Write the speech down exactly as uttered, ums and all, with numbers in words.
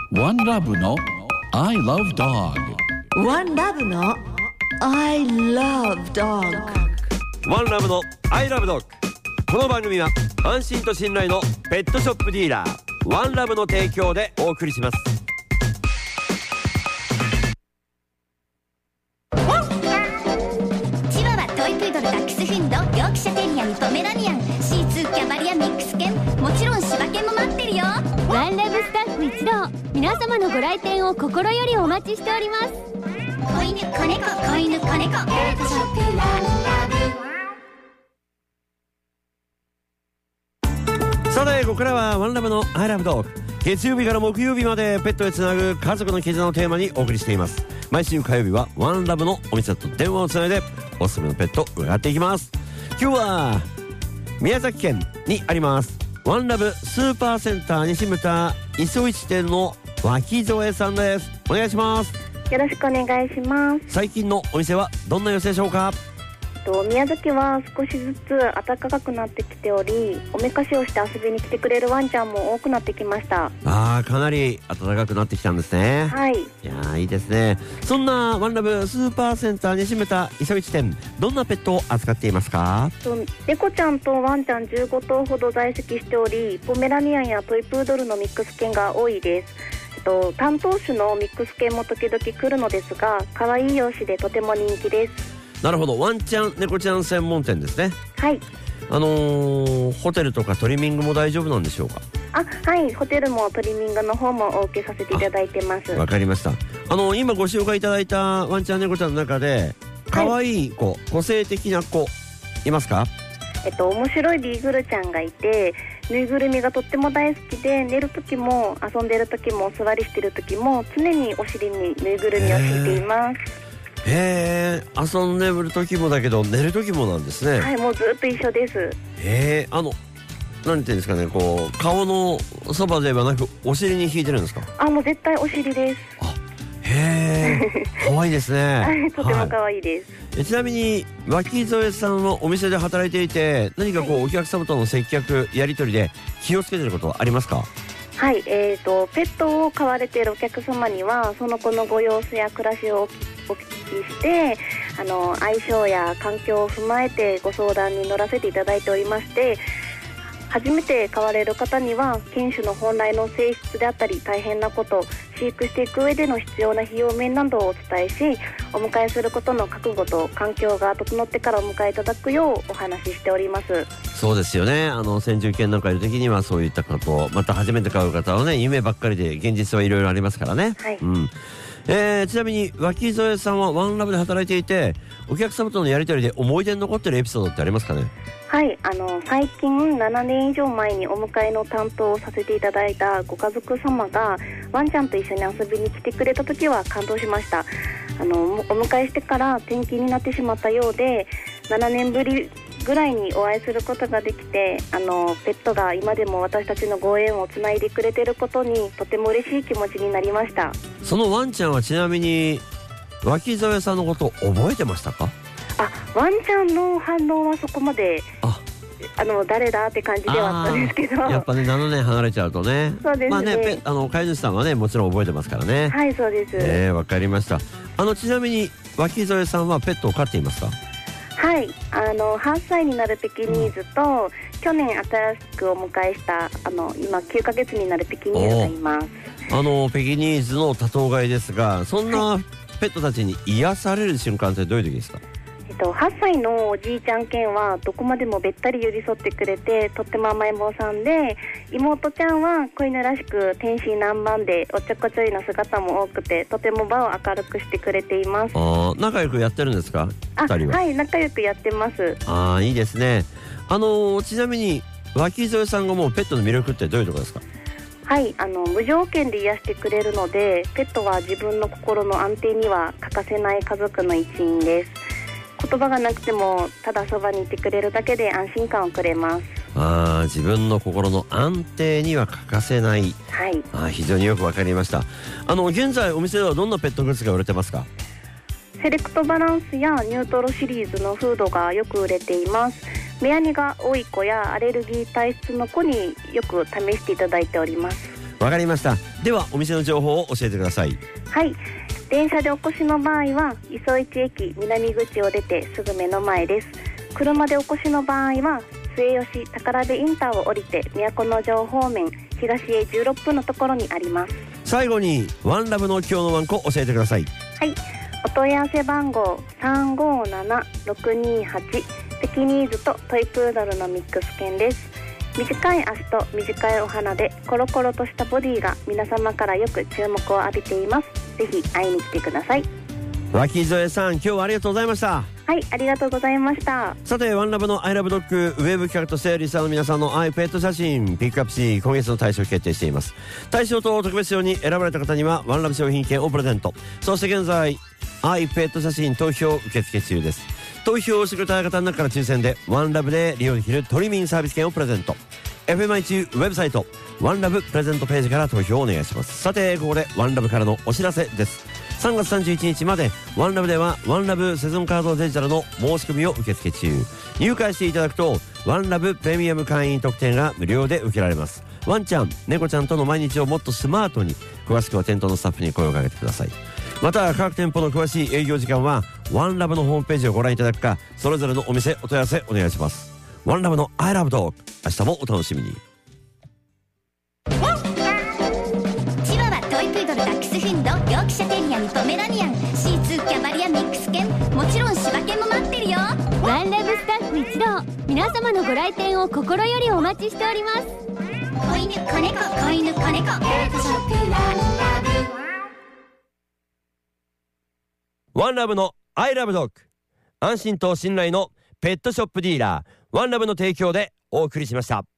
ワンラブの I love dog。 ワンラブの I love dog。 ワンラブの I love dog。 この番組は安心と信頼のペットショップディーラーワンラブの提供でお送りします。 チワワ、トイプードル、ダックスフンド、ヨークシャテリアン、ポメラニアン、シーツー、キャバリア、ミックス犬、もちろん柴犬も待ってるよ。 ワンラブスタッフ一同、皆様のご来店を心よりお待ちしております。 子犬、子猫、子犬、子猫、ペットショップワンラブ。さてここからはワンラブの I love dog。 月曜日から木曜日までペットへつなぐ家族の絆をテーマにお送りしています。毎週火曜日はワンラブのお店と電話をつないでおすすめのペットを伺っていきます。今日は宮崎県にありますワンラブスーパーセンター西牟磯市店の脇添さんです。お願いします。 よろしくお願いします。 最近のお店はどんな様子でしょうか？ と宮崎は少しずつ暖かくなってきており、おめかしをして遊びに来てくれるワンちゃんも多くなってきました。 あー、かなり暖かくなってきたんですね。 はい。いやー、いいですね。そんなワンラブスーパーセンター西牟磯市店、どんなペットを扱っていますか？ と猫ちゃんとワンちゃんじゅうごとうほど在籍しており、ポメラニアンやトイプードルのミックス犬が多いです。と担当種のミックス犬も時々来るのですが、可愛い容姿でとても人気です。 なるほど、ワンちゃん猫ちゃん専門店ですね。 はい。 あのー、ホテルとかトリミングも大丈夫なんでしょうか？ あ、はい、ホテルもトリミングの方もお受けさせていただいてます。 わかりました。あのー、今ご紹介いただいたワンちゃん猫ちゃんの中で可愛い子、はい、個性的な子いますか？ えっと面白いビーグルちゃんがいて、ぬいぐるみがとっても大好きで、寝る時も遊んでる時もお座りしてる時も常にお尻にぬいぐるみを敷いています。 へー、遊んでる時もだけど寝る時もなんですね。 はい、もうずっと一緒です。 へー、あのなんていうんですかね、こう顔のそばではなくお尻に引いてるんですか？ あ、もう絶対お尻です。 あ、へー可愛いですね。 はい、とても可愛いです。 はい、ちなみに脇添さんはお店で働いていて、何かこう、はい、お客様との接客やり取りで気をつけてることはありますか？ はい、えーとペットを飼われているお客様にはその子のご様子や暮らしをお聞きして、あの相性や環境を踏まえてご相談に乗らせていただいておりまして、初めて飼われる方には犬種の本来の性質であったり大変なこと、飼育していく上での必要な費用面などをお伝えし、お迎えすることの覚悟と環境が整ってからお迎えいただくようお話ししております。 そうですよね。あの先住犬なんかいる時にはそういったこと、また初めて飼う方はね、夢ばっかりで現実はいろいろありますからね。 はい。 うん。えー、ちなみに脇添さんはワンラブで働いていて、お客様とのやり取りで思い出に残ってるエピソードってありますかね？ はい、あの最近ななねん以上前にお迎えの担当をさせていただいたご家族様がワンちゃんと一緒に遊びに来てくれた時は感動しました。あのお迎えしてから転勤になってしまったようで、ななねんぶりぐらいにお会いすることができて、あのペットが今でも私たちのご縁をつないでくれていることにとても嬉しい気持ちになりました。 そのワンちゃんはちなみに脇添さんのことを覚えてましたか？ あ、ワンちゃんの反応はそこまでああの誰だって感じではあったんですけど、 やっぱねななねん離れちゃうとね。 そうですね。 まあね、あの飼い主さんはねもちろん覚えてますからね。 はい、そうです。 えー、わかりました。あのちなみに脇添さんはペットを飼っていますか？ はい、あのはっさいになるペキニーズと、去年新しくお迎えしたあの今きゅうかげつになるペキニーズがいます。 あのペキニーズの多頭飼いですが、そんなペットたちに癒される瞬間ってどういう時ですか？ えっと、はっさいのおじいちゃん犬はどこまでもべったり寄り添ってくれて、とっても甘えん坊さんで、妹ちゃんは子犬らしく天真爛漫でおっちょこちょいな姿も多くて、とても場を明るくしてくれています。 あ、仲良くやってるんですか？ふたりは。 はい、仲良くやってます。 ああ、いいですね。あのちなみに脇添さんがもうペットの魅力ってどういうところですか？ はい、あの無条件で癒してくれるので、ペットは自分の心の安定には欠かせない家族の一員です。言葉がなくてもただそばにいてくれるだけで安心感をくれます。 あ、自分の心の安定には欠かせない、 はい、 あ、非常によくわかりました。あの現在お店ではどんなペットグッズが売れてますか？ セレクトバランスやニュートロシリーズのフードがよく売れています。目やにが多い子やアレルギー体質の子によく試していただいております。 わかりました。ではお店の情報を教えてください。 はい、電車でお越しの場合は磯市駅南口を出てすぐ目の前です。車でお越しの場合は末吉宝部インターを降りて都城方面東へじゅうろっぷんのところにあります。 最後にワンラブの今日のワンコ教えてください。 はい、お問い合わせ番号さんごななろくにはち、ペキニーズとトイプードルのミックス犬です。短い足と短いお鼻でコロコロとしたボディが皆様からよく注目を浴びています。ぜひ会いに来てください。 脇添さん、今日はありがとうございました。 はい、ありがとうございました。 さてワンラブのアイラブドッグウェブ企画としてリスナーの皆さんのアイペット写真ピックアップし、今月の対象を決定しています。対象と特別賞に選ばれた方にはワンラブ商品券をプレゼント。そして現在アイペット写真投票受付中です。投票をしてくれた方の中から抽選でワンラブで利用できるトリミンサービス券をプレゼント。 エフエムアイ 中ウェブサイトワンラブプレゼントページから投票をお願いします。さてここでワンラブからのお知らせです。さんがつさんじゅういちにちまでワンラブではワンラブセゾンカードデジタルの申し込みを受付中。入会していただくとワンラブプレミアム会員特典が無料で受けられます。ワンちゃん猫ちゃんとの毎日をもっとスマートに。詳しくは店頭のスタッフに声をかけてください。また各店舗の詳しい営業時間はワンラブのホームページをご覧いただくか、それぞれのお店お問い合わせお願いします。ワンラブの I love dog、 明日もお楽しみに。 チワワ、トイプードル、ダックスフンド、ヨークシャテリアにポメラニアン、シーツー、キャバリア、ミックス犬、もちろん柴犬も待ってるよ。 ワンラブスタッフ一同、皆様のご来店を心よりお待ちしております。 子犬、子猫、子犬、子猫、ペットショップワンラブ。 ワンラブの I love dog、 安心と信頼のペットショップディーラーワンラブの提供でお送りしました。